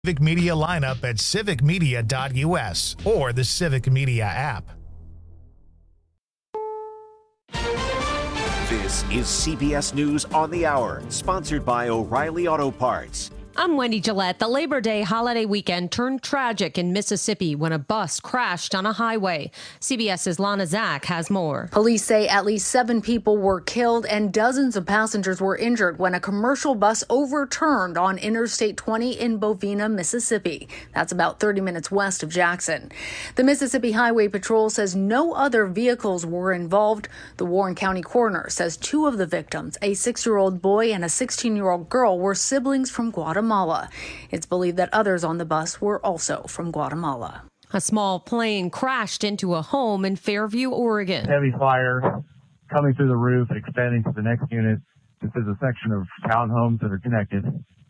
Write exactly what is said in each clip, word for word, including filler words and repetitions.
Civic Media lineup at civic media dot u s or the Civic Media app. This is C B S News on the Hour, sponsored by O'Reilly Auto Parts. I'm Wendy Gillette. The Labor Day holiday weekend turned tragic in Mississippi when a bus crashed on a highway. CBS's Lana Zach has more. Police say at least seven people were killed and dozens of passengers were injured when a commercial bus overturned on Interstate twenty in Bovina, Mississippi. That's about thirty minutes west of Jackson. The Mississippi Highway Patrol says no other vehicles were involved. The Warren County coroner says two of the victims, a six-year-old boy and a sixteen-year-old girl, were siblings from Guatemala. Guatemala. It's believed that others on the bus were also from Guatemala. A small plane crashed into a home in Fairview, Oregon. Heavy fire coming through the roof, expanding to the next unit. This is a section of townhomes that are connected.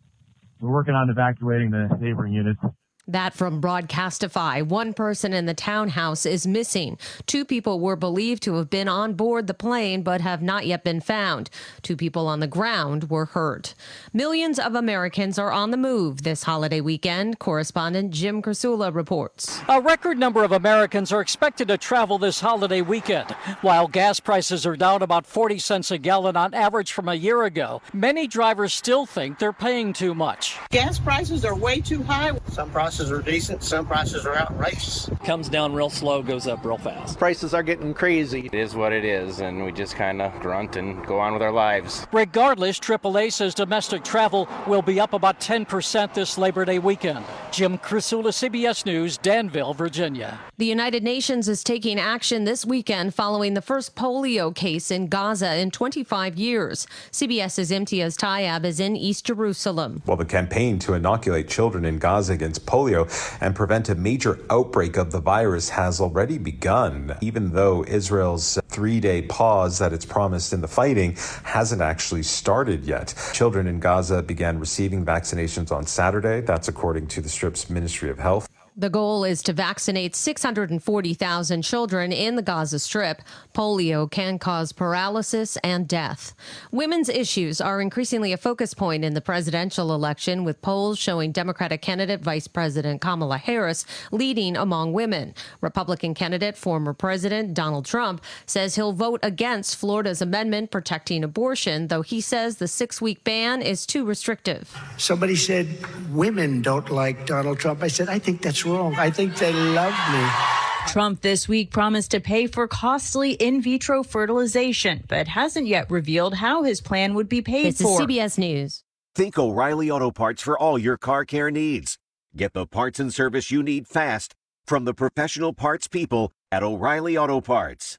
We're working on evacuating the neighboring units. That from Broadcastify. One person in the townhouse is missing. Two people were believed to have been on board the plane but have not yet been found. Two people on the ground were hurt. Millions of Americans are on the move this holiday weekend. Correspondent Jim Krasula reports. A record number of Americans are expected to travel this holiday weekend. While gas prices are down about forty cents a gallon on average from a year ago, many drivers still think they're paying too much. Gas prices are way too high. Some prices are decent, some prices are outrageous. Comes down real slow, goes up real fast. Prices are getting crazy. It is what it is, and we just kind of grunt and go on with our lives. Regardless, triple A says domestic travel will be up about ten percent this Labor Day weekend. Jim Krasula, C B S News, Danville, Virginia. The United Nations is taking action this weekend following the first polio case in Gaza in twenty-five years. CBS's Imtiaz Tayyab is in East Jerusalem. Well, the campaign to inoculate children in Gaza against polio and prevent a major outbreak of the virus has already begun, even though Israel's three-day pause that it's promised in the fighting hasn't actually started yet. Children in Gaza began receiving vaccinations on Saturday. That's according to the Strip's Ministry of Health. The goal is to vaccinate six hundred forty thousand children in the Gaza Strip. Polio can cause paralysis and death. Women's issues are increasingly a focus point in the presidential election, with polls showing Democratic candidate Vice President Kamala Harris leading among women. Republican candidate, former President Donald Trump, says he'll vote against Florida's amendment protecting abortion, though he says the six-week ban is too restrictive. Somebody said women don't like Donald Trump. I said, I think that's wrong. I think they love me. Trump this week promised to pay for costly in vitro fertilization, but hasn't yet revealed how his plan would be paid this for. This is C B S News. Think O'Reilly Auto Parts for all your car care needs. Get the parts and service you need fast from the professional parts people at O'Reilly Auto Parts.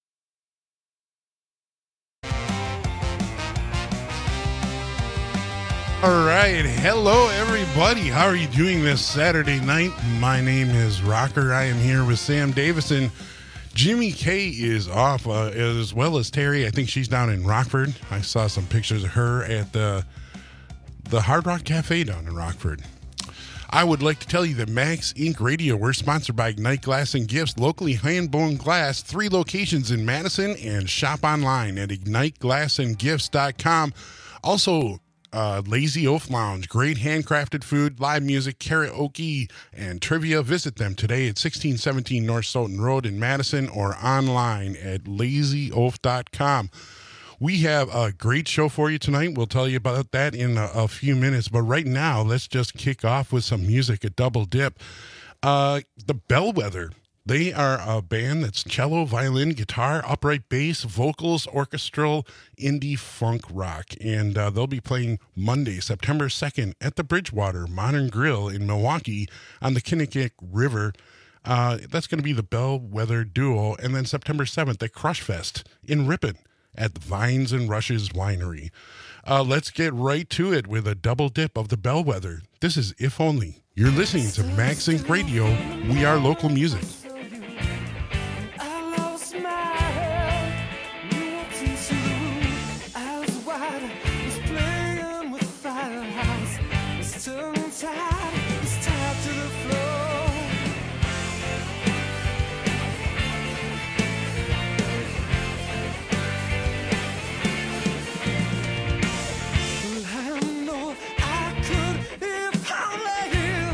All right. Hello, everybody. How are you doing this Saturday night? My name is Rocker. I am here with Sam Davison. Jimmy K is off, uh, as well as Terry. I think she's down in Rockford. I saw some pictures of her at the, the Hard Rock Cafe down in Rockford. I would like to tell you that Max Incorporated. Radio, we're sponsored by Ignite Glass and Gifts, locally hand-blown glass, three locations in Madison, and shop online at ignite glass and gifts dot com. Also, Uh, Lazy Oaf Lounge, great handcrafted food, live music, karaoke, and trivia. Visit them today at sixteen seventeen North Stoughton Road in Madison or online at lazy oaf dot com. We have a great show for you tonight. We'll tell you about that in a, a few minutes. But right now, let's just kick off with some music at Double Dip. Uh, the Bellwether. They are a band that's cello, violin, guitar, upright bass, vocals, orchestral, indie funk rock. And uh, they'll be playing Monday, September second at the Bridgewater Modern Grill in Milwaukee on the Kinnickinnic River. Uh, that's going to be the Bellwether Duo. And then September seventh at Crush Fest in Ripon at the Vines and Rushes Winery. Uh, let's get right to it with a double dip of the Bellwether. This is If Only. You're listening to Max Inc Radio. We are local music. I know I could if only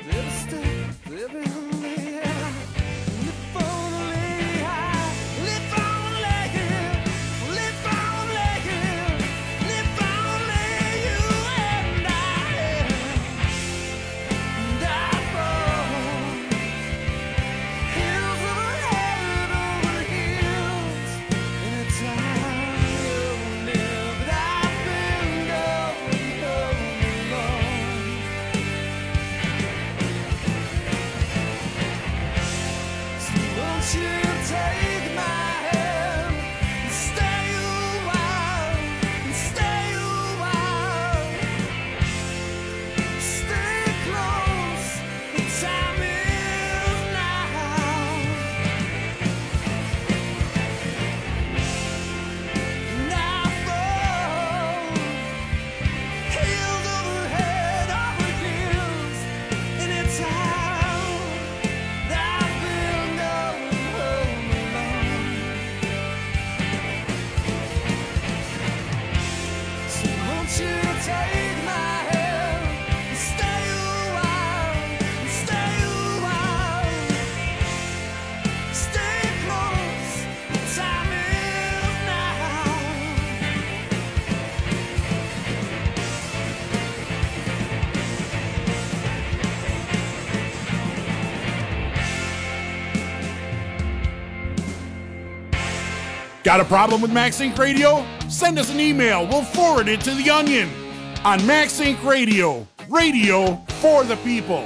Got a problem with MaxInc Radio? Send us an email. We'll forward it to The Onion on MaxInc Radio. Radio for the people.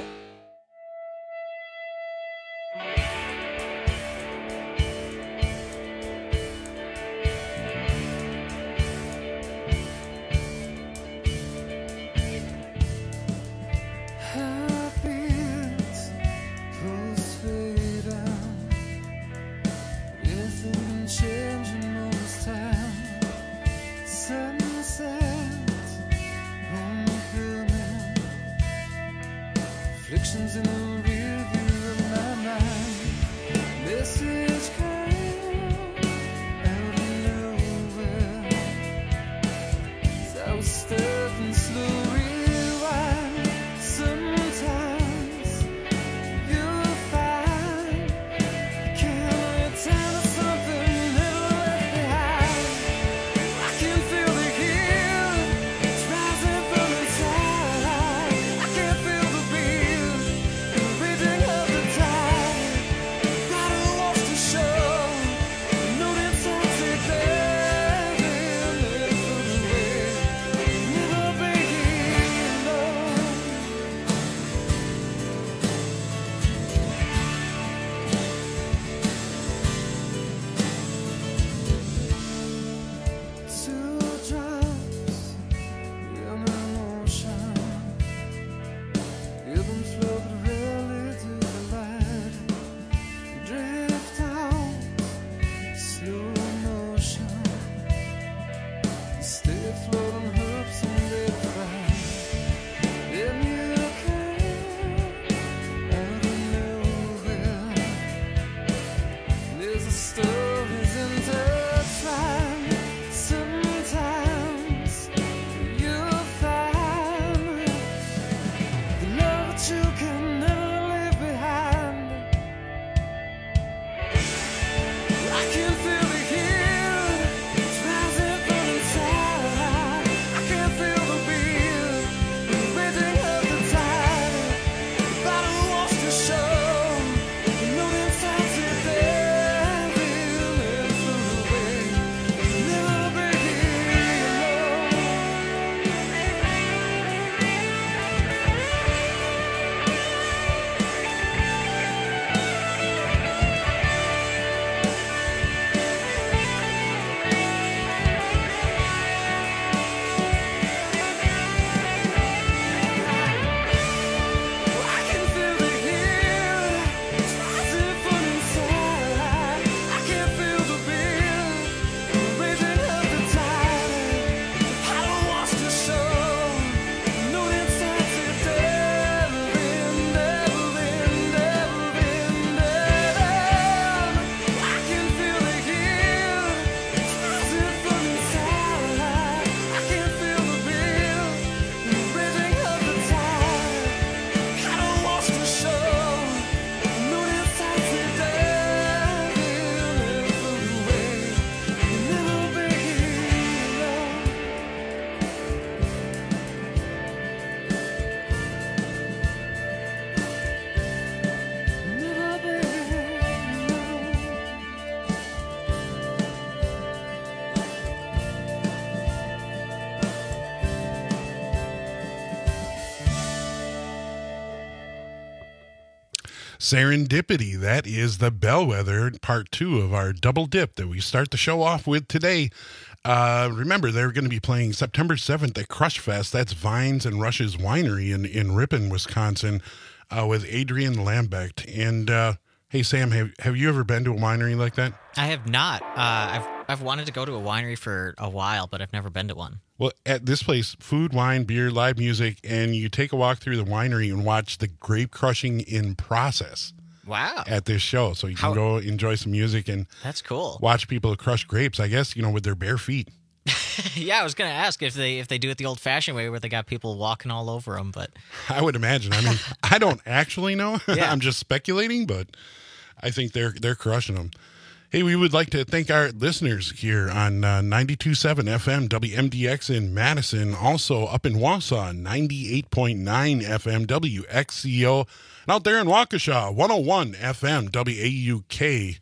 Serendipity. That is the bellwether, part two of our double dip that we start the show off with today. Uh, remember, they're going to be playing September seventh at Crush Fest. That's Vines and Rush's Winery in, in Ripon, Wisconsin, uh, with Adrian Lambecht. And uh, hey, Sam, have, have you ever been to a winery like that? I have not. Uh, I've I've wanted to go to a winery for a while, but I've never been to one. Well, at this place, food, wine, beer, live music, and you take a walk through the winery and watch the grape crushing in process. Wow. At this show. So you can How- go enjoy some music and That's cool. watch people crush grapes, I guess, you know, with their bare feet. Yeah, I was going to ask if they if they do it the old-fashioned way where they got people walking all over them, but I would imagine. I mean, I don't actually know. Yeah. I'm just speculating, but I think they're they're crushing them. Hey, we would like to thank our listeners here on uh, ninety-two point seven F M W M D X in Madison, also up in Wausau, ninety-eight point nine F M W X C O, and out there in Waukesha, one oh one F M W A U K.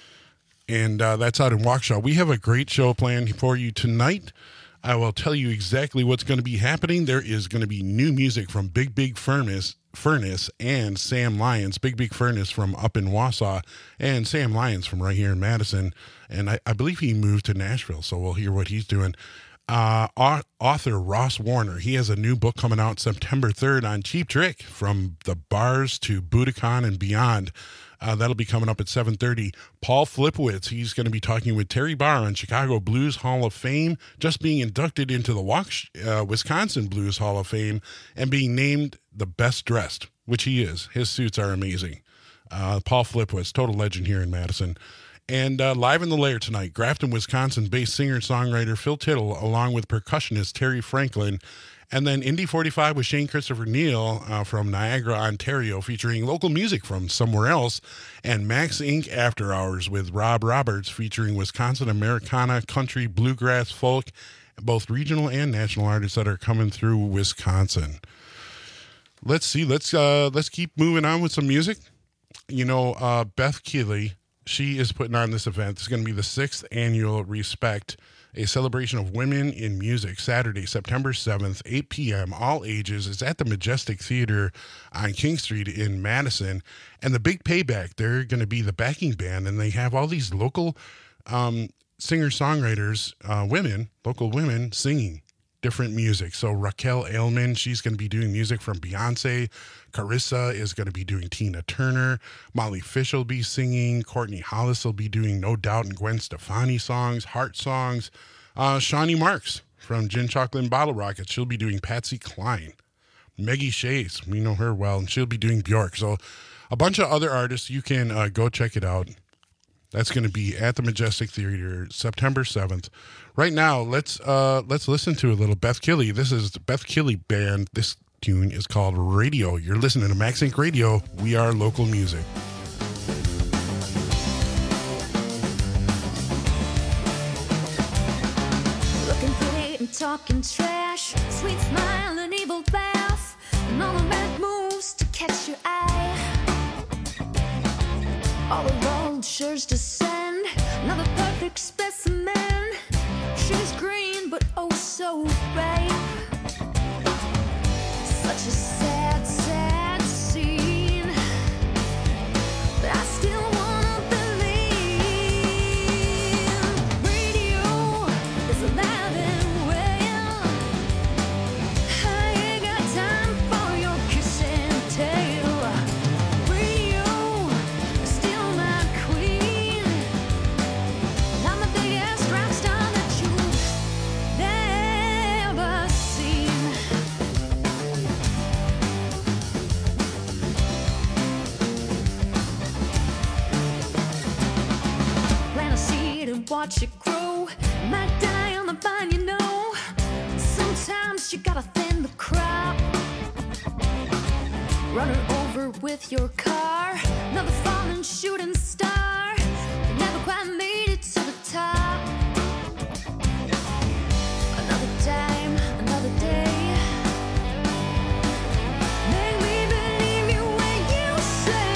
And uh, that's out in Waukesha. We have a great show planned for you tonight. I will tell you exactly what's going to be happening. There is going to be new music from Big Big Furnace, Furnace and Sam Lyons. Big Big Furnace from up in Wausau and Sam Lyons from right here in Madison. And I, I believe he moved to Nashville, so we'll hear what he's doing. Uh, author Ross Warner, he has a new book coming out September third on Cheap Trick, From the Bars to Budokan and Beyond. Uh, that'll be coming up at seven thirty. Paul Flipowitz, he's going to be talking with Terry Barr on Chicago Blues Hall of Fame, just being inducted into the Wauk- uh, Wisconsin Blues Hall of Fame and being named the best dressed, which he is. His suits are amazing. Uh, Paul Flipowitz, total legend here in Madison. And uh, live in the Lair tonight, Grafton, Wisconsin-based singer-songwriter Phil Tittle, along with percussionist Terry Franklin. And then Indy forty-five with Shane Christopher Neal uh, from Niagara, Ontario, featuring local music from somewhere else. And Max Incorporated After Hours with Rob Roberts, featuring Wisconsin Americana, country, bluegrass, folk, both regional and national artists that are coming through Wisconsin. Let's see. Let's uh, let's keep moving on with some music. You know, uh, Beth Keeley, she is putting on this event. It's going to be the sixth annual Respect, a celebration of women in music, Saturday, September seventh, eight p.m., all ages. It's at the Majestic Theater on King Street in Madison. And the big payback, they're going to be the backing band, and they have all these local um, singer-songwriters, uh, women, local women, singing different music. So Raquel Ailman, she's going to be doing music from Beyonce. Carissa is going to be doing Tina Turner. Molly Fish will be singing. Courtney Hollis will be doing No Doubt and Gwen Stefani songs, heart songs. Uh, Shawnee Marks from Gin Chocolate and Bottle Rocket, she'll be doing Patsy Cline. Maggie Shays, we know her well, and she'll be doing Bjork. So a bunch of other artists. You can uh, go check it out. That's going to be at the Majestic Theater, September seventh. Right now, let's uh, let's listen to a little Beth Keeley. This is the Beth Keeley Band. This tune is called Radio. You're listening to Max Inc Radio. We are local music. Looking pretty and talking trash, sweet smile and evil laugh, and all the bad moves to catch your eye. All the road sure's to send another perfect specimen. She's green but oh so ripe. Such a sad, sad scene, but I still wanna believe radio is alive and well. I ain't got time for your kiss and tell. Radio is still my queen. I'm the biggest rock star that you've never seen. Plant a seed and watch it grow. Might die on the vine, you know. Sometimes you gotta thin the crop. Run her over with your car. Another falling shooting star. You never quite made it to the top. Another time, another day. Make me believe you when you say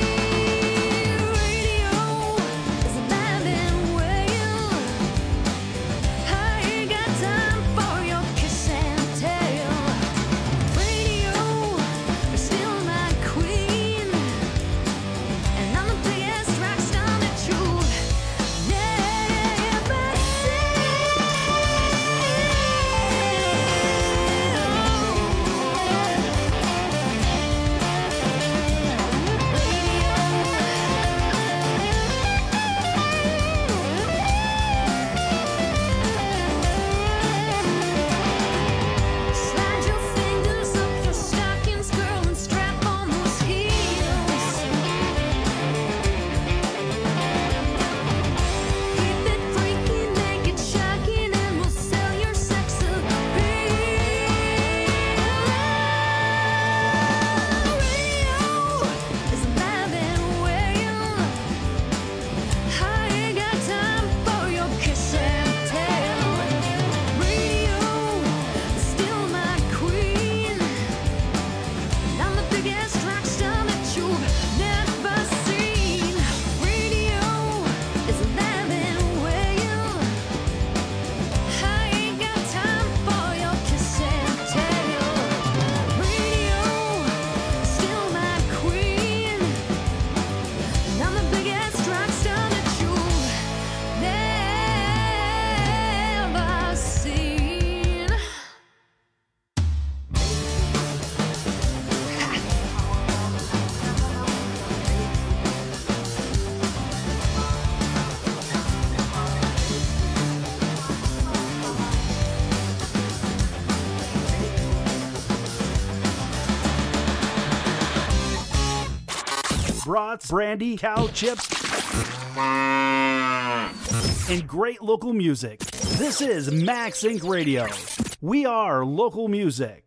radio is alive and well. I ain't got time for your kiss and tell. Radio is still my queen. brats, brandy, cow chips, and great local music. This is Max Inc Radio. We are local music.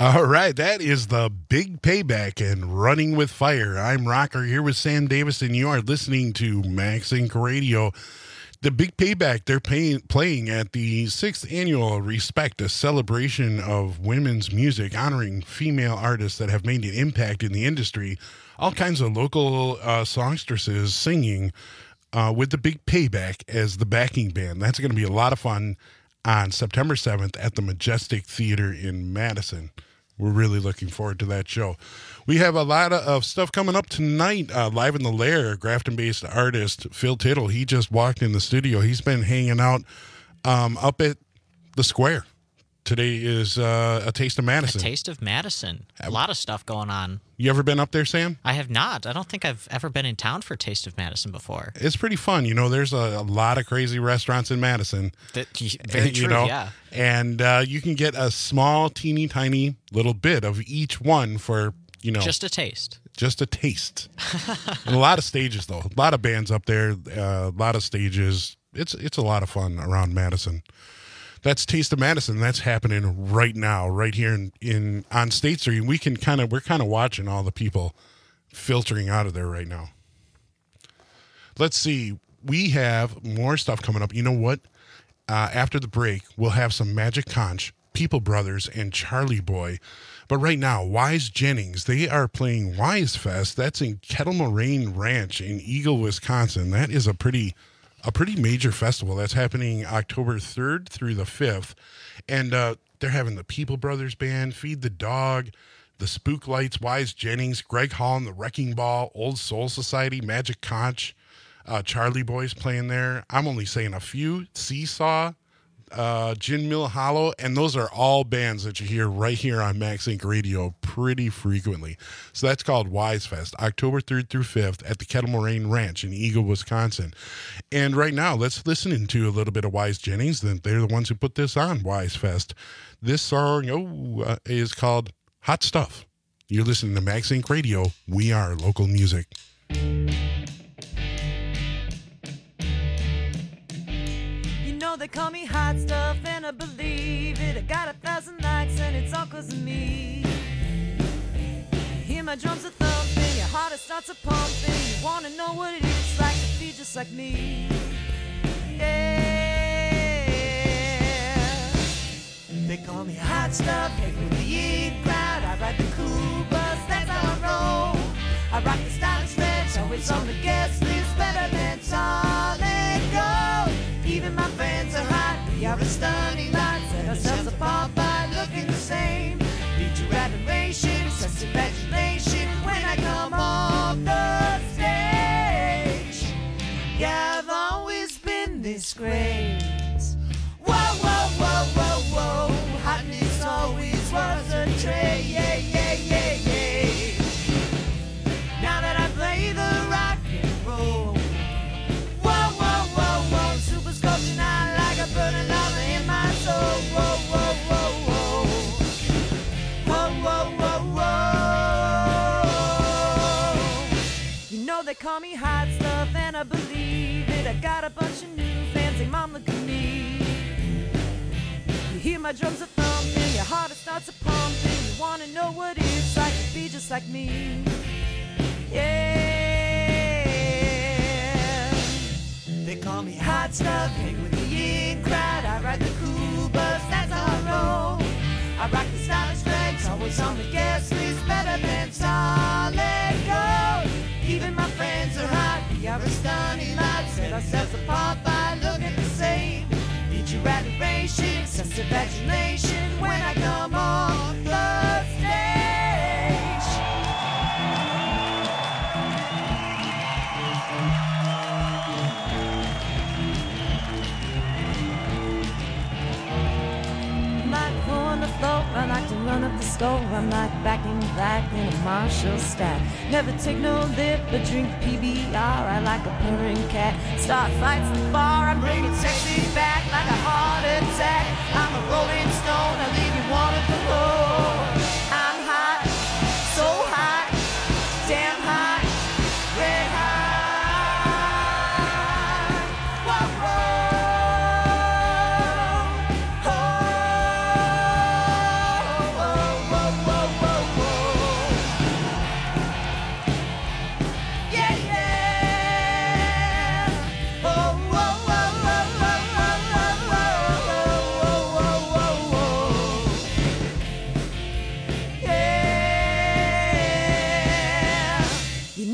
All right, that is the Big Payback and Running with Fire. I'm Rocker here with Sam Davis, and you are listening to Max Inc Radio. The Big Payback, they're paying, playing at the sixth Annual Respect, a celebration of women's music, honoring female artists that have made an impact in the industry. All kinds of local uh, songstresses singing uh, with the Big Payback as the backing band. That's going to be a lot of fun on September seventh at the Majestic Theater in Madison. We're really looking forward to that show. We have a lot of stuff coming up tonight. Uh, Live in the Lair, Grafton-based artist Phil Tittle. He just walked in the studio. He's been hanging out um, up at the Square. Today is uh, a Taste of Madison. A Taste of Madison. A lot of stuff going on. You ever been up there, Sam? I have not. I don't think I've ever been in town for Taste of Madison before. It's pretty fun. You know, there's a, a lot of crazy restaurants in Madison. That, very and, true, you know, yeah. And uh, you can get a small, teeny, tiny little bit of each one for, you know. Just a taste. Just a taste. And a lot of stages, though. A lot of bands up there. Uh, a lot of stages. It's It's a lot of fun around Madison. That's Taste of Madison. That's happening right now, right here in, in on State Street. We can kind of we're kind of watching all the people filtering out of there right now. Let's see. We have more stuff coming up. You know what? Uh, after the break, we'll have some Magic Conch, People Brothers, and Charlie Boy. But right now, Wise Jennings, they are playing Wise Fest. That's in Kettle Moraine Ranch in Eagle, Wisconsin. That is a pretty a pretty major festival. That's happening October third through the fifth. And uh, they're having the People Brothers Band, Feed the Dog, the Spook Lights, Wise Jennings, Greg Hall and the Wrecking Ball, Old Soul Society, Magic Conch, uh, Charlie Boy's playing there. I'm only saying a few. Seesaw, uh, Gin Mill Hollow, and those are all bands that you hear right here on Max Inc Radio pretty frequently. So that's called Wise Fest, October third through fifth at the Kettle Moraine Ranch in Eagle, Wisconsin. And right now, let's listen into a little bit of Wise Jennings. They're the ones who put this on, Wise Fest. This song oh, uh, is called Hot Stuff. You're listening to Max Inc Radio. We are local music. They call me hot stuff and I believe it. I got a thousand likes and it's all cause of me. You hear my drums are thumping, your heart starts a pumping. You wanna know what it is like to be just like me. Yeah. They call me hot stuff, hang with the in crowd. I ride the cool bus, that's how I roll. I rock the stylish stretch, always on the guest list, better than solid gold. Even my fans are hot, we are a stunning lot. Set ourselves apart by looking the same. Need your admiration, such imagination when I come off the stage. Yeah, I've always been this great. Whoa, whoa, whoa, whoa, whoa. Hotness always was a trait. Yeah, yeah, yeah, yeah. Now that I play the rock and roll. Burning lava in my soul. Whoa, whoa, whoa, whoa. Whoa, whoa, whoa, whoa. You know they call me hot stuff and I believe it. I got a bunch of new fans, say, Mom, look at me. You hear my drums are thumping, your heart starts a pumping. You wanna know what it's like to be just like me. Yeah. They call me hot stuff, hang with the in crowd. I ride the cool bus, that's how I roll. I rock the stylish legs, always on the guest list, better than solid gold. Even my friends are hot, we are a stunning lot. Set ourselves apart by looking the same. Need your adoration, excessive adulation when I come on the stage. I like to run up the score. I'm like back in black in a Marshall stack. Never take no lip but drink P B R. I like a purring cat. Start fights in the bar. I'm bringing sexy back like a heart attack. I'm a rolling stone. I leave you wanting to roll. I'm hot, so hot, damn hot, red hot. Whoa, whoa. Whoa, whoa,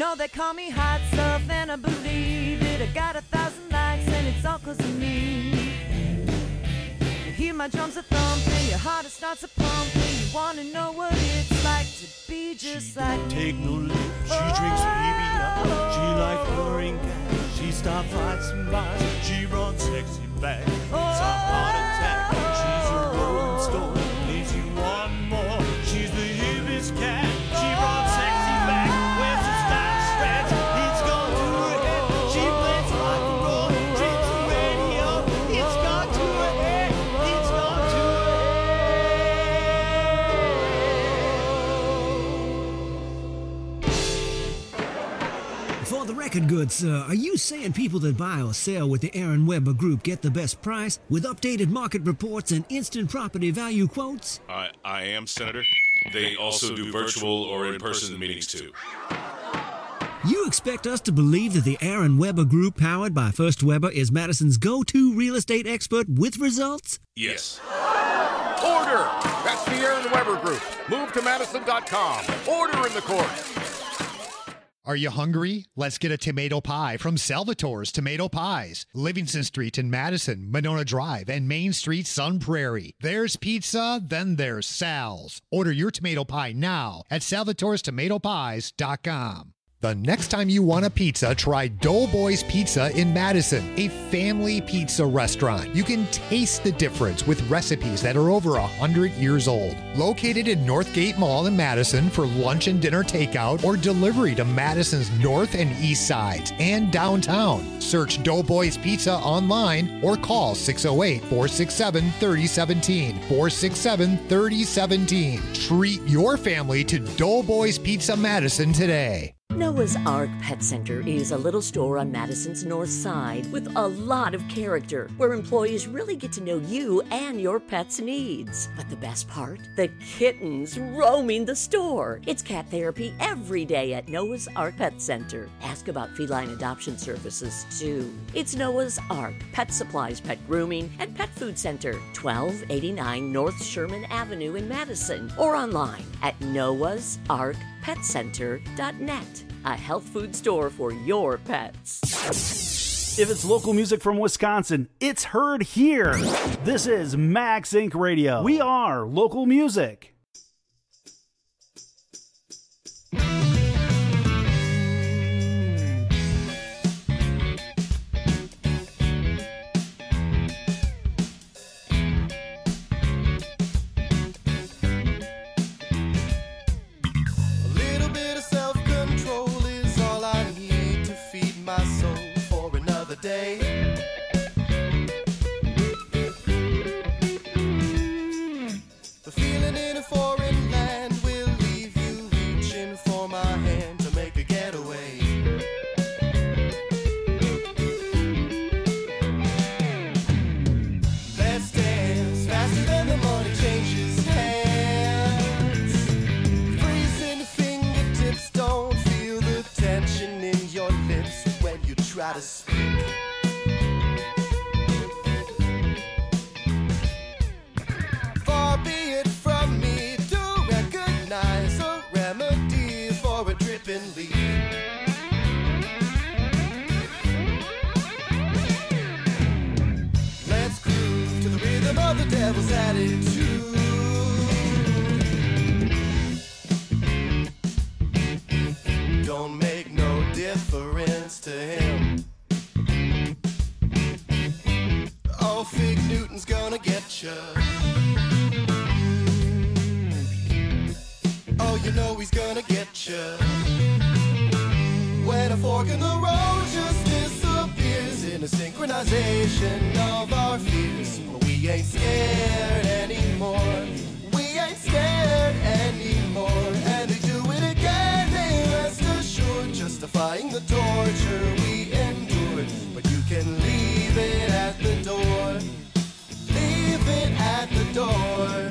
know they call me hot stuff and I believe it. I got a thousand likes and it's all cause of me. You hear my drums a thumping, your heart it starts a pumping. You wanna know what it's like to be just she like me. Take no lip, she drinks baby now. She likes pouring gas, she stops fights and buys. She runs sexy back, it's a heart attack. She's a rolling stone, needs you one more. She's the hippest cat, she runs sexy back. Wears a style stretch, it's gone to her head. She plays rock and roll, dreams the radio. It's gone to her head, it's gone to For the record goods, sir, are you saying people that buy or sell with the Aaron Weber Group get the best price with updated market reports and instant property value quotes? I, I am, Senator. They also do virtual or in-person meetings, too. You expect us to believe that the Aaron Weber Group, powered by First Weber, is Madison's go-to real estate expert with results? Yes. Order! That's the Aaron Weber Group. Move to Madison dot com. Order in the court. Are you hungry? Let's get a tomato pie from Salvatore's Tomato Pies. Livingston Street in Madison, Monona Drive, and Main Street, Sun Prairie. There's pizza, then there's Sal's. Order your tomato pie now at salvatores tomato pies dot com. The next time you want a pizza, try Doughboys Pizza in Madison, a family pizza restaurant. You can taste the difference with recipes that are over one hundred years old. Located in Northgate Mall in Madison for lunch and dinner takeout or delivery to Madison's north and east sides and downtown. Search Doughboys Pizza online or call six oh eight, four six seven, three oh one seven, four six seven, three oh one seven. Treat your family to Doughboys Pizza Madison today. Noah's Ark Pet Center is a little store on Madison's north side with a lot of character, where employees really get to know you and your pet's needs. But the best part? The kittens roaming the store. It's cat therapy every day at Noah's Ark Pet Center. Ask about feline adoption services, too. It's Noah's Ark Pet Supplies, Pet Grooming, and Pet Food Center, twelve eighty-nine North Sherman Avenue in Madison, or online at noahs ark pet center dot net. A health food store for your pets. If it's local music from Wisconsin, it's heard here. This is Max Incorporated. Radio. We are local music. Day. The feeling in a foreign land will leave you reaching for my hand to make a getaway. Let's dance faster than the money changes hands. Freezing fingertips, don't feel the tension in your lips when you try to speak. The devil's attitude. Don't make no difference to him. Oh, Fig Newton's gonna get you. Oh, you know he's gonna get you. When a fork in the road just disappears in a synchronization of our fears. We ain't scared anymore. We ain't scared anymore. And they do it again, they rest assured, justifying the torture we endured. But you can leave it at the door. Leave it at the door.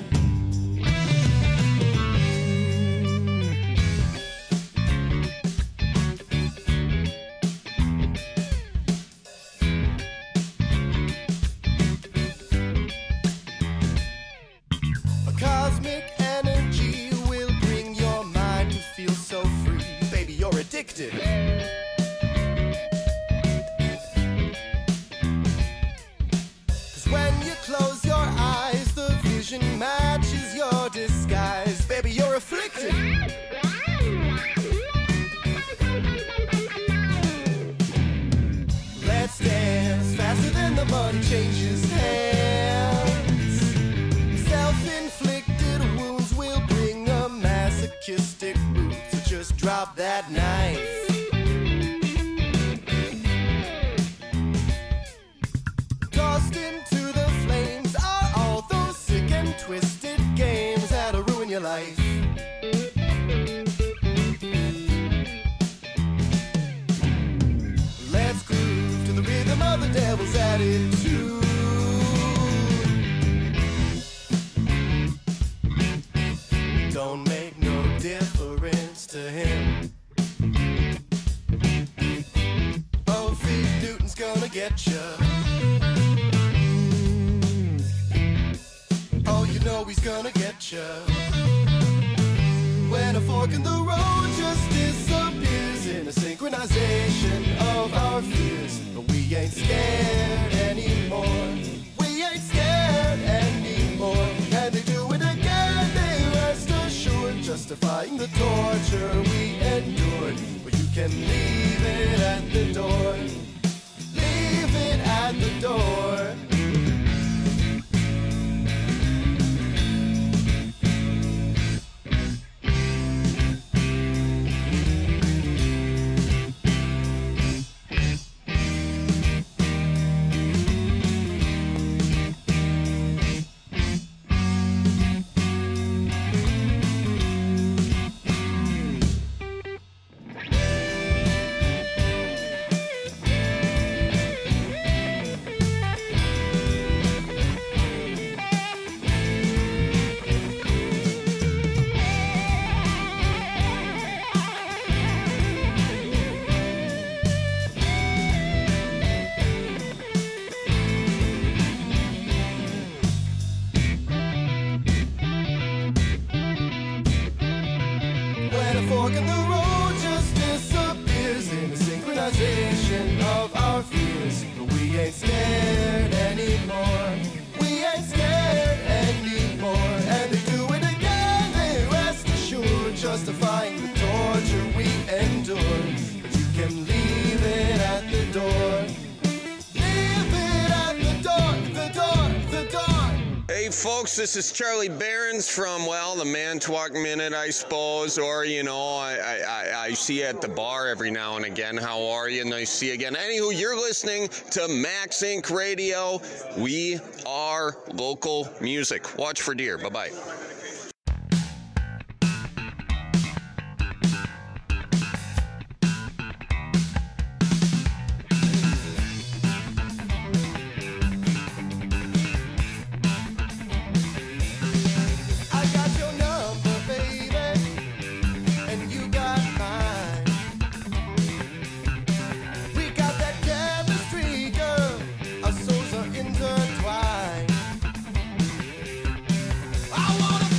Cosmic energy will changes hands. Self-inflicted wounds will bring a masochistic mood, so just drop that knife. Tossed into the flames are all those sick and twisted games that'll ruin your life. Let's groove to the rhythm of the devil's attitude. Don't make no difference to him. Oh, Pete Newton's gonna get ya. Oh, you know he's gonna get ya. When a fork in the road just disappears in a synchronization of our fears. But we ain't scared anymore. We ain't scared anymore. And they do it again, they rest assured, justifying the torture we endured. But you can leave it at the door. Leave it at the door. When a fork in the road just disappears in a synchronization of our fears. But we ain't scared anymore. We ain't scared anymore. And they do it again, they rest assured, justifying the torture we endure. But you can leave it at the door. Leave it at the door, the door, the door. Hey folks, this is Charlie Behrens from, well, the Manitowoc Minute, I suppose, or, you know, I, I, I see you at the bar every now and again. How are you? Nice to see you again. Anywho, you're listening to Max Inc Radio. We are local music. Watch for deer. Bye-bye. I got your number, baby, and you got mine. We got that chemistry, girl. Our souls are intertwined. I wanna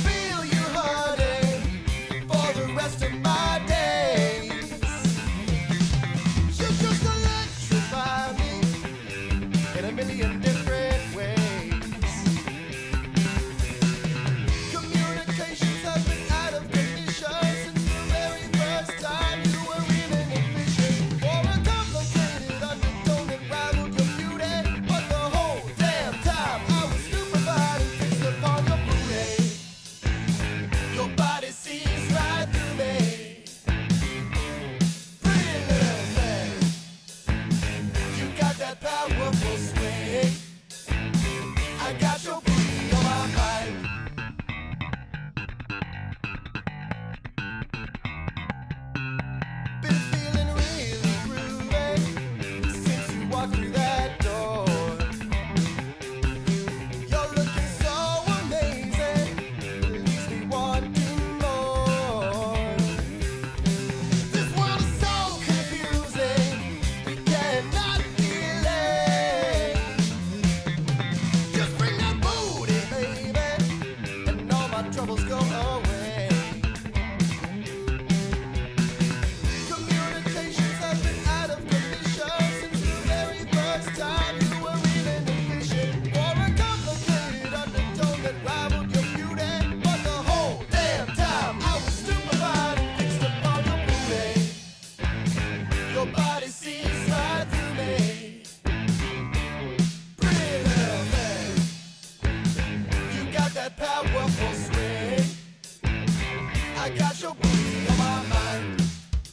got your booty on my mind.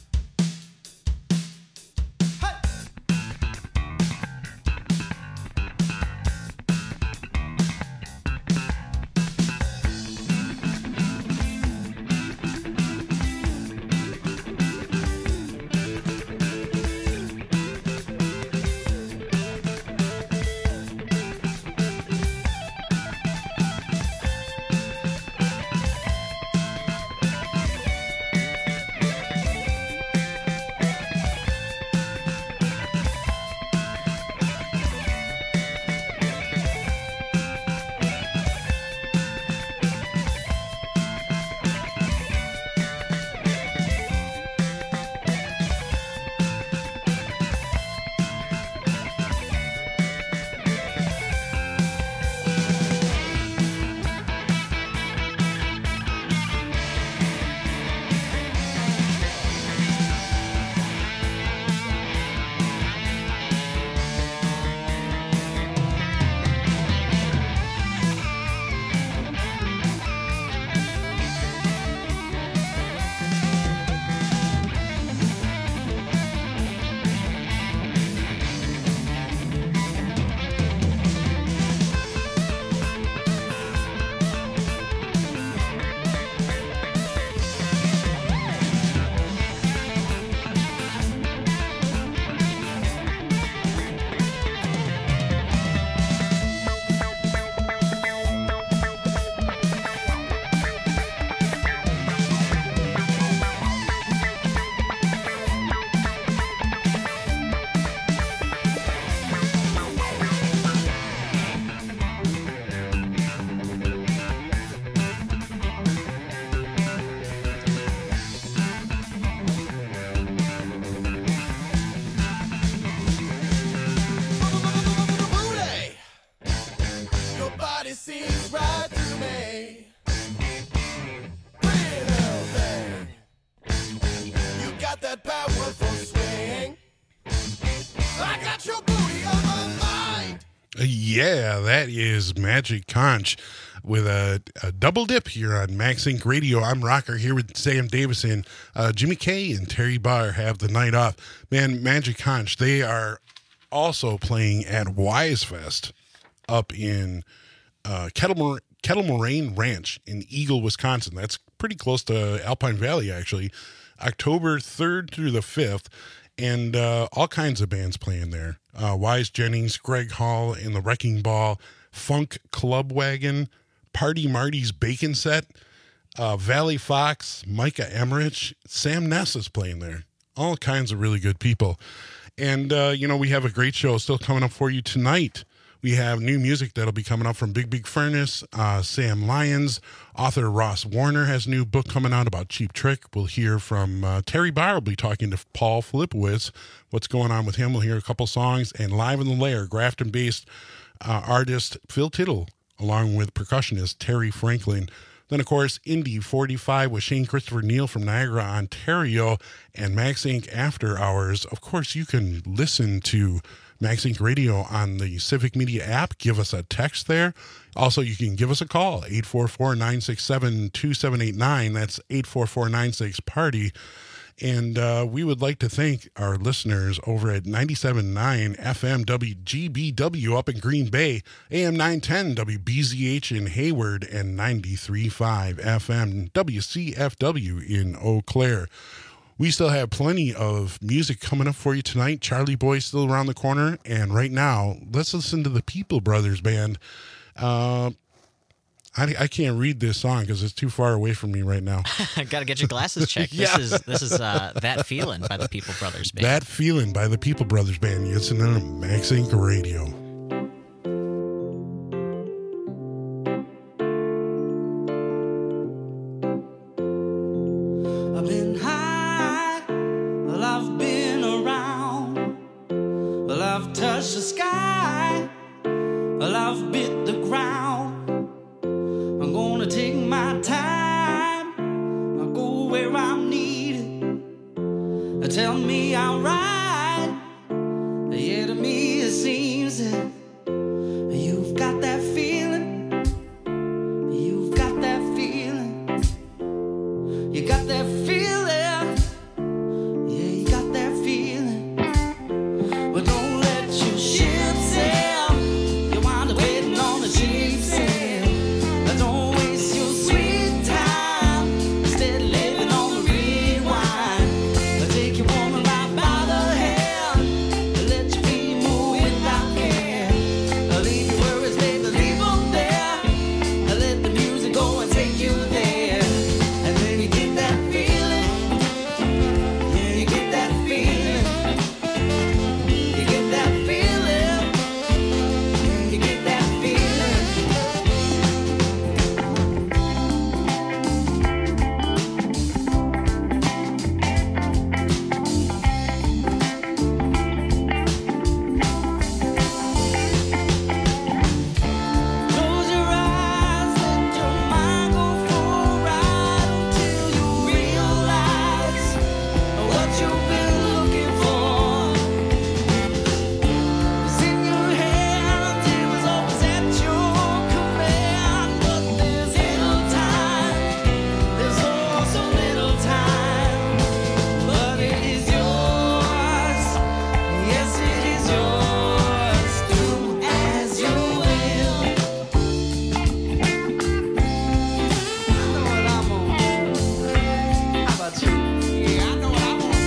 Sees right through me. Pretty little thing. You got that powerful swing. I got your booty on my mind. Yeah, that is Magic Conch with a, a double dip here on Max Inc Radio. I'm Rocker here with Sam Davison. Uh, Jimmy K and Terry Barr have the night off. Man, Magic Conch, they are also playing at Wise Fest up in Uh, Kettle, Kettle Moraine Ranch in Eagle, Wisconsin. That's pretty close to Alpine Valley, actually. October third through the fifth, and uh, all kinds of bands playing there. Uh, Wise Jennings, Greg Hall and the Wrecking Ball, Funk Club Wagon, Party Marty's Bacon Set, uh, Valley Fox, Micah Emmerich, Sam Ness is playing there. All kinds of really good people. And, uh, you know, we have a great show still coming up for you tonight. We have new music that'll be coming up from Big Big Furnace, uh, Sam Lyons. Author Ross Warner has a new book coming out about Cheap Trick. We'll hear from uh, Terry Barr. Will be talking to Paul Filipowicz. What's going on with him? We'll hear a couple songs. And live in the lair, Grafton-based uh, artist Phil Tittle, along with percussionist Terry Franklin. Then, of course, Indie forty-five with Shane Christopher Neal from Niagara, Ontario, and Max Inc After Hours. Of course, you can listen to Max Inc Radio on the Civic Media app. Give us a text there. Also, you can give us a call, eight four four, nine six seven, two seven eight nine. That's eight four four, nine six, party. And uh, we would like to thank our listeners over at ninety-seven point nine F M W G B W up in Green Bay, A M nine ten W B Z H in Hayward, and ninety-three point five F M W C F W in Eau Claire. We still have plenty of music coming up for you tonight. Charlie Boy's still around the corner. And right now, let's listen to the People Brothers Band. Uh, I, I can't read this song because it's too far away from me right now. Got to get your glasses checked. Yeah. This is this is uh, That Feeling by the People Brothers Band. That Feeling by the People Brothers Band. You're listening to Max Inc Radio. I've been high, well, I've been around, well, I've touched the sky, well, I've bit the ground. I'm gonna take my time, I'll go where I'm needed. Tell me I'm right, yeah, to me it seems that you've got that feeling, you've got that feeling, you got that feeling. Yeah, you got that feeling. But don't let your ship sail. You wind up waiting on a cheap sail. Don't waste your sweet time. Instead of living on the rewind. Take your woman right by the hand. Let your feet move without care. Leave your worries, baby, leave them there. Let the music go and take you there. And then you get that feeling. Yeah, you get that feeling. You get that feeling. You get that feeling. Close your eyes, let your mind go for a ride until you realize what you've been looking for. It's in your hands, it was always at your command. But there's little time, there's oh so little time. But it is yours, yes it is yours. Do as you will. I know what I'm on. How about you? Yeah, I know what I'm on.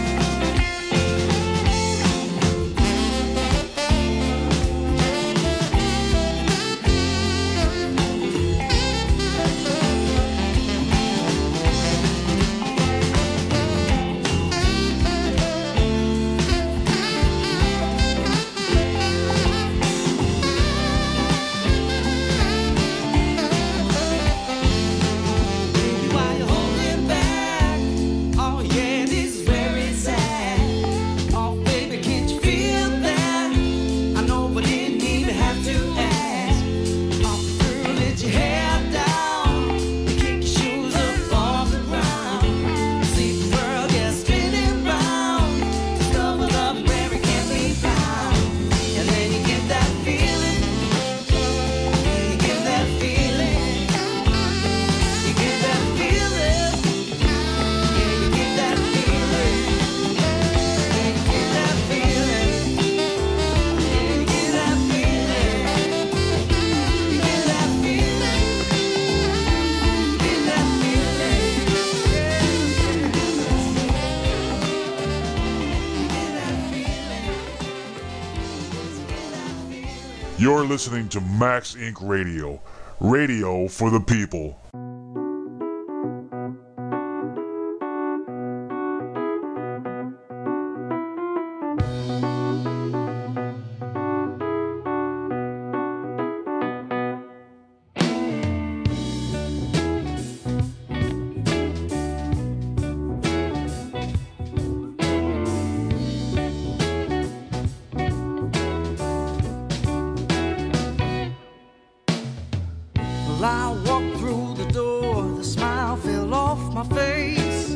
Baby, why you holding back? Oh yeah, this is very sad. Oh baby, can't you feel that? I know, but didn't even have to ask. Oh girl, let your hair down, kick your shoes up off the ground. See the world gets spinning round, discover love where it can't be found. And then you get that feeling. You get that feeling. You get that feeling. Yeah, you get that feeling. Yeah, you get that feeling. Yeah, you get that feeling. You get that feeling. You're listening to Max Incorporated. Radio. Radio for the people. Well, I walked through the door, the smile fell off my face.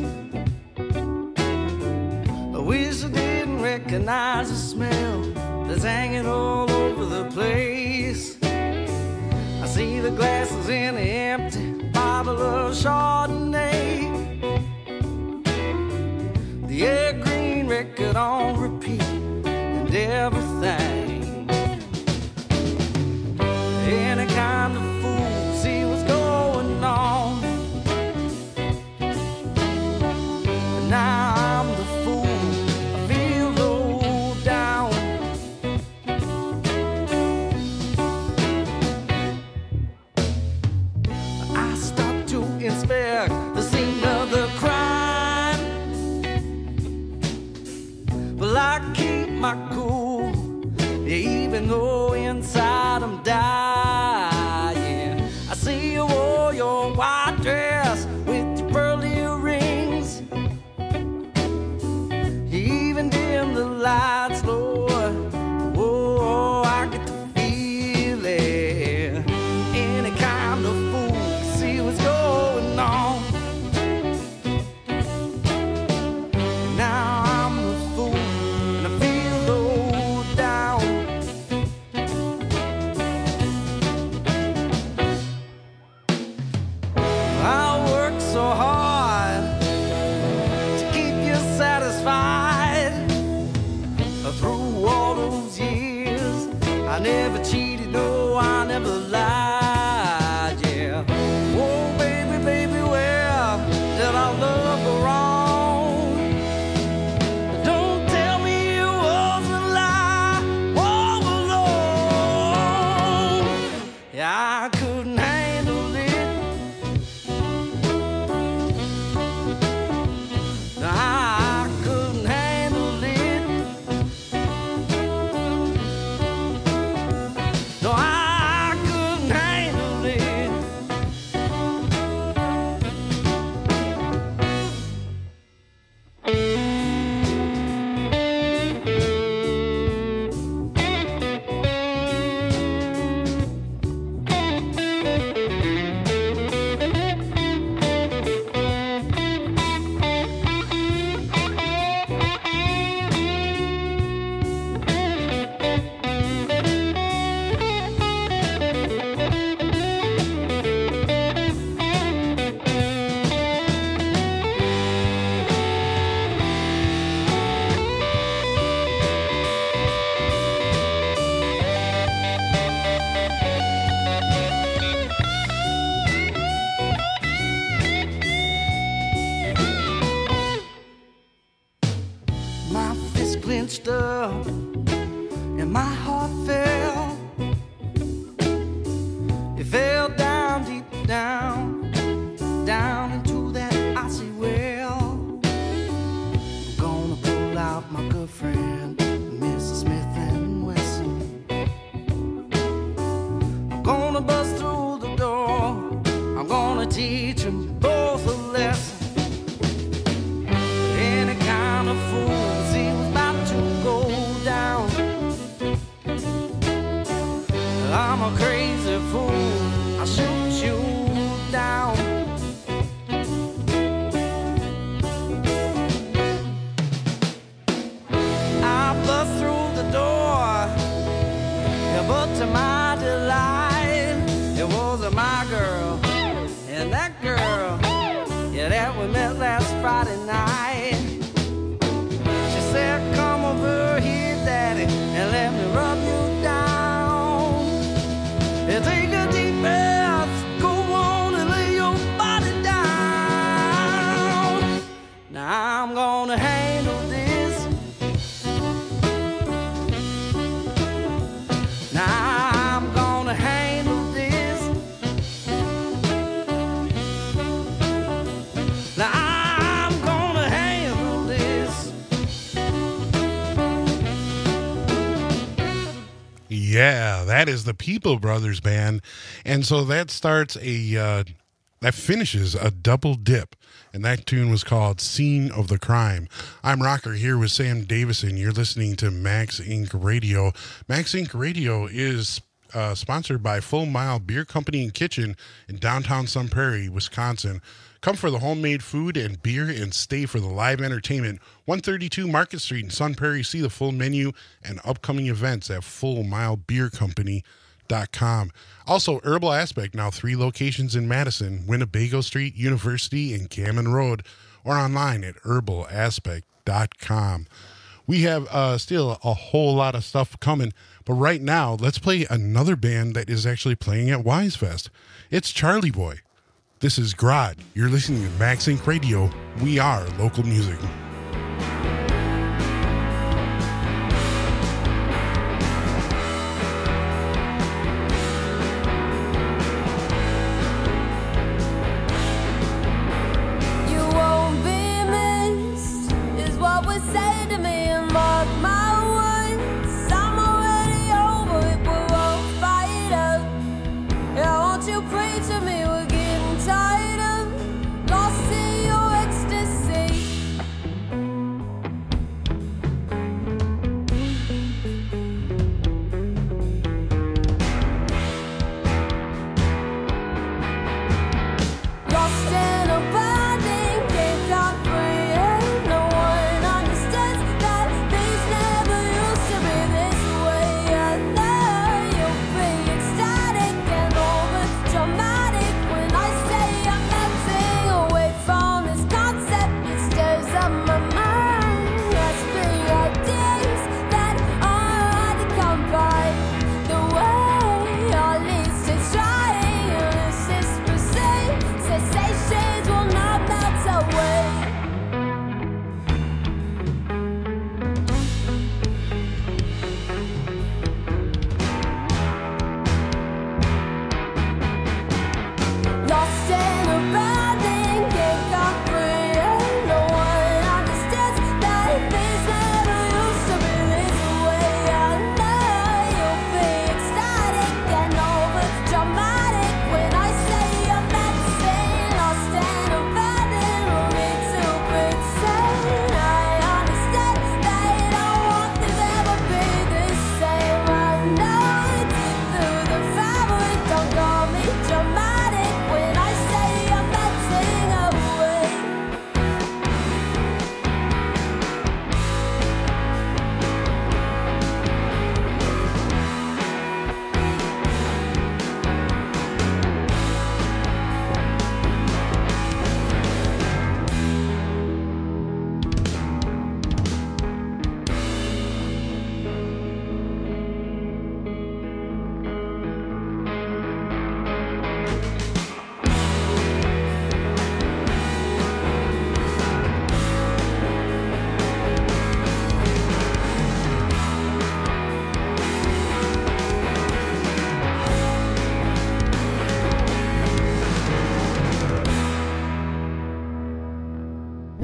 I wish I didn't recognize the smell that's hanging all over the place. I see the glasses in the empty bottle of Chardonnay. The air green record on repeat and everything. Any kind of fool, see what's going on. And now I'm the fool, I feel low down. I start to inspect the scene of the crime. Well, I keep my cool, even though inside I'm dying. I see you wore your white dress with your pearly rings. cinched up, and my heart fell. It fell down, deep down, down into that icy well. I'm gonna pull out my good friend, Missus Smith and Wesson. I'm gonna bust through the door. I'm gonna teach them both a lesson. Any kind of fool, he was about to go down. I'm a crazy fool, I'll shoot you down. I bust through the door, yeah, but to my delight, it wasn't my girl. And that girl, yeah, that we met last Friday night. She said, come over here, daddy, and let me rub you down. And take a deep breath, go on and lay your body down. Now I'm gonna handle this. Now I'm gonna handle this. Now I'm gonna handle this. Yeah, that is the People Brothers Band. And so that starts a, uh, that finishes a double dip. And that tune was called Scene of the Crime. I'm Rocker here with Sam Davison. You're listening to Max Incorporated. Radio. Max Incorporated Radio is uh, sponsored by Full Mile Beer Company and Kitchen in downtown Sun Prairie, Wisconsin. Come for the homemade food and beer and stay for the live entertainment. one thirty-two Market Street in Sun Prairie. See the full menu and upcoming events at full mile beer company dot com. Also, Herbal Aspect, now three locations in Madison, Winnebago Street, University, and Gammon Road, or online at herbal aspect dot com. We have uh, still a whole lot of stuff coming, but right now, let's play another band that is actually playing at Wisefest. It's Charlie Boy. This is Grod. You're listening to Max Inc Radio. We are local music. You won't be missed, is what was said to me, and mark my words, I'm already over it, we're all fired up. Yeah, won't you pray to me, we're getting tired of lost in your ecstasy.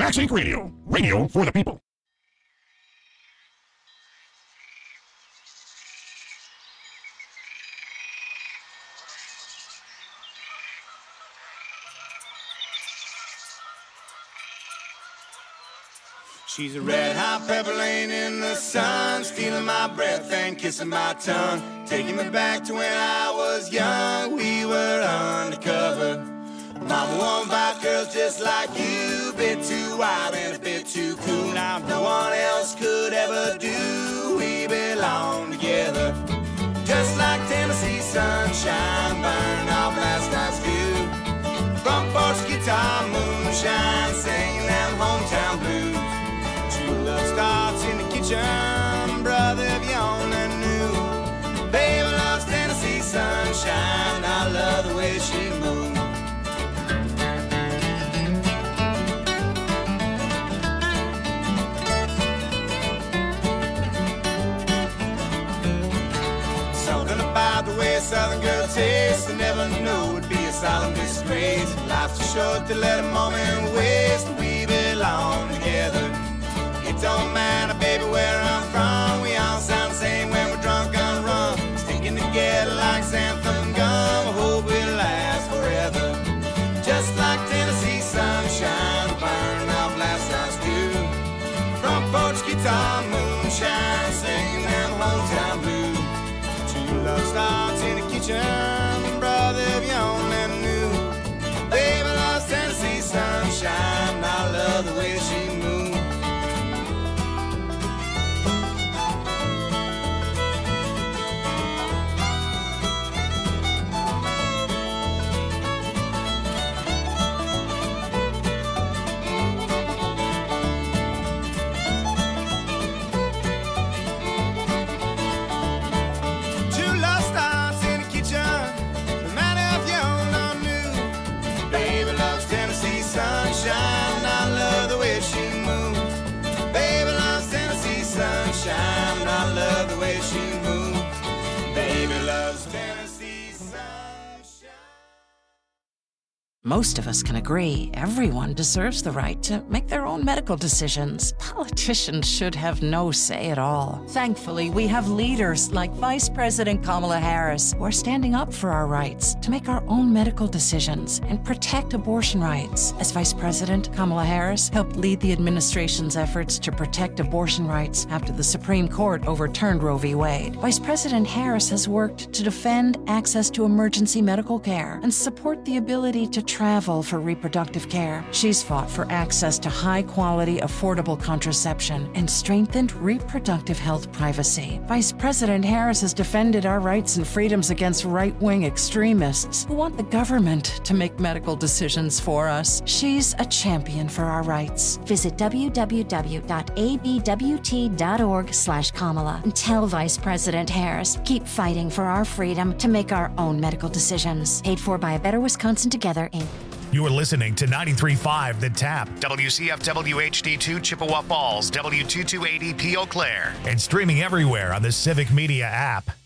Max Inc Radio. Radio for the people. She's a red hot pepper laying in the sun, stealing my breath and kissing my tongue, taking me back to when I was young. We were undercover. Mama won by girls just like you, a bit too wild and a bit too cool. Now no one else could ever do. We belong together, just like Tennessee sunshine burned off last night's dew. Front porch guitar, moonshine, singing them hometown blues. Love starts in the kitchen, brother, if you only knew. Baby loves Tennessee sunshine, I love the way she moves. Something about the way a southern girl tastes, I never knew it'd be a solemn disgrace. Life's too short to let a moment waste, we belong together. It don't matter, baby, where I'm from. We all sound the same when we're drunk on rum. Sticking together like xanthan and gum. I hope it'll last forever. Just like Tennessee sunshine, burning off last night's dew. Front porch guitar, moonshine, singing them hometown blues. Two love starts in the kitchen, brother, if you only knew. Baby loves Tennessee sunshine, I love the way she moves. I love the way she moves. Baby loves Tennessee sunshine. Most of us can agree everyone deserves the right to make their own medical decisions. Politicians should have no say at all. Thankfully, we have leaders like Vice President Kamala Harris who are standing up for our rights to make our own medical decisions and protect abortion rights. As Vice President, Kamala Harris helped lead the administration's efforts to protect abortion rights after the Supreme Court overturned Roe v. Wade. Vice President Harris has worked to defend access to emergency medical care and support the ability to travel for reproductive care. She's fought for access to high-quality, affordable contraception and strengthened reproductive health privacy. Vice President Harris has defended our rights and freedoms against right-wing extremists who want the government to make medical decisions for us. She's a champion for our rights. Visit w w w dot a b w t dot org slash Kamala and tell Vice President Harris, keep fighting for our freedom to make our own medical decisions. Paid for by A Better Wisconsin Together, Incorporated. You're listening to ninety-three point five The Tap, W C F W H D two Chippewa Falls, W two two eight zero P Eau Claire, and streaming everywhere on the Civic Media app.